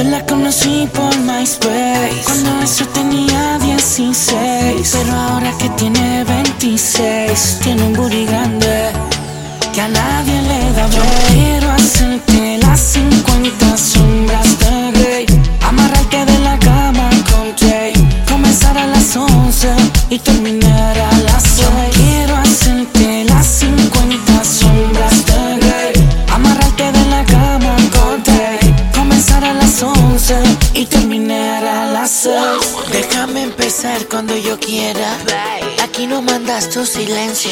Yo la conocí por MySpace cuando eso tenía 16, pero ahora que tiene 26 tiene un booty grande que a nadie le da break. Yo quiero hacerte las 50 sombras de Grey, amarrarte de la cama con Jay, comenzar a las 11 y terminar a las 6. Yo quiero hacerte las 50 sombras de Grey, amarrarte de la cama con Jay, comenzar a las 11 y terminar a las 6. Déjame empezar cuando yo quiera, aquí no mandas tu silencio.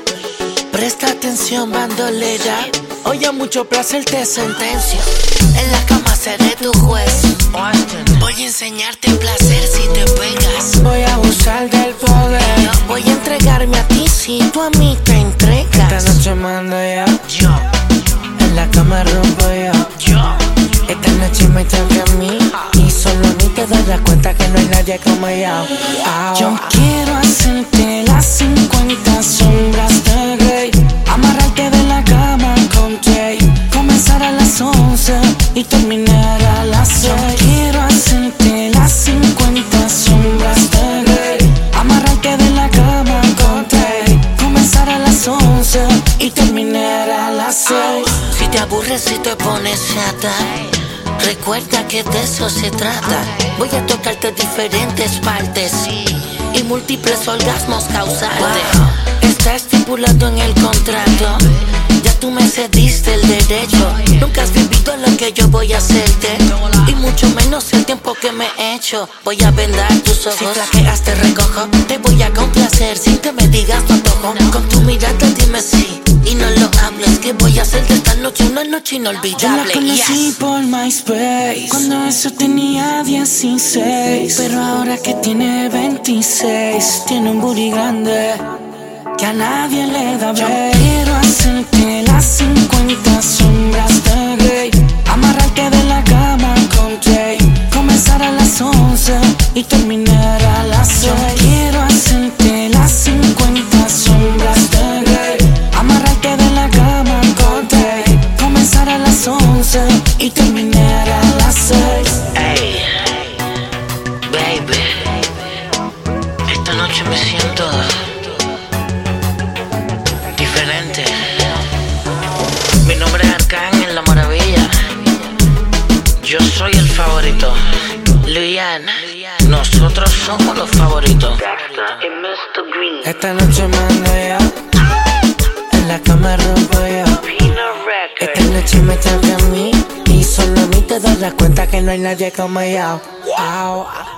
Presta atención, bandolera, hoy a mucho placer te sentencio. En la cama seré tu juez, voy a enseñarte placer si te pegas. Voy a abusar del poder, Voy a entregarme a ti si tú a mí te entregas. esta noche mando Yo, en la cama rompo yo. Esta noche me toca a mí y solo a mí te das cuenta que no hay nadie como yo. Yo quiero hacerte las 50 sombras de Grey, amarrarte de la cama con Jay, comenzar a las 11 y terminar a las 6. Yo quiero hacerte las 50 sombras de Grey, amarrarte de la cama con Jay, comenzar a las 11 y terminar a las 6. si te aburres si te pones chata, recuerda que de eso se trata. Voy a tocarte diferentes partes y múltiples orgasmos causarte. Está estipulado en el contrato, ya tú me cediste el derecho. Nunca has vivido lo que yo voy a hacerte, y mucho menos el tiempo que me he hecho. Voy a vendar tus ojos, si flaqueas te recojo. Te voy a complacer sin que me digas tu antojo. Con tu mirada dime sí y no lo hables, que voy a hacer de esta noche una noche inolvidable. Yo la conocí por MySpace cuando eso tenía 16, pero ahora que tiene 26 tiene un booty grande que a nadie le da break. Yo quiero hacerte las 50 sombras de Grey, amarrarte de la cama con Jay, comenzar a las 11 y terminar a las 6. Yo quiero hacerte las 50 sombras de Grey, amarrarte de la cama con Jay, comenzar a las 11 y terminar a las 6. Hey, baby, esta noche me siento diferente. Mi nombre es Arcángel La Maravilla, yo soy el favorito. Luyan, nosotros somos los favoritos. Esta noche mando yo, en la cama rompo yo. Esta noche me toca a mí y solo a mí te das cuenta que no hay nadie como yo.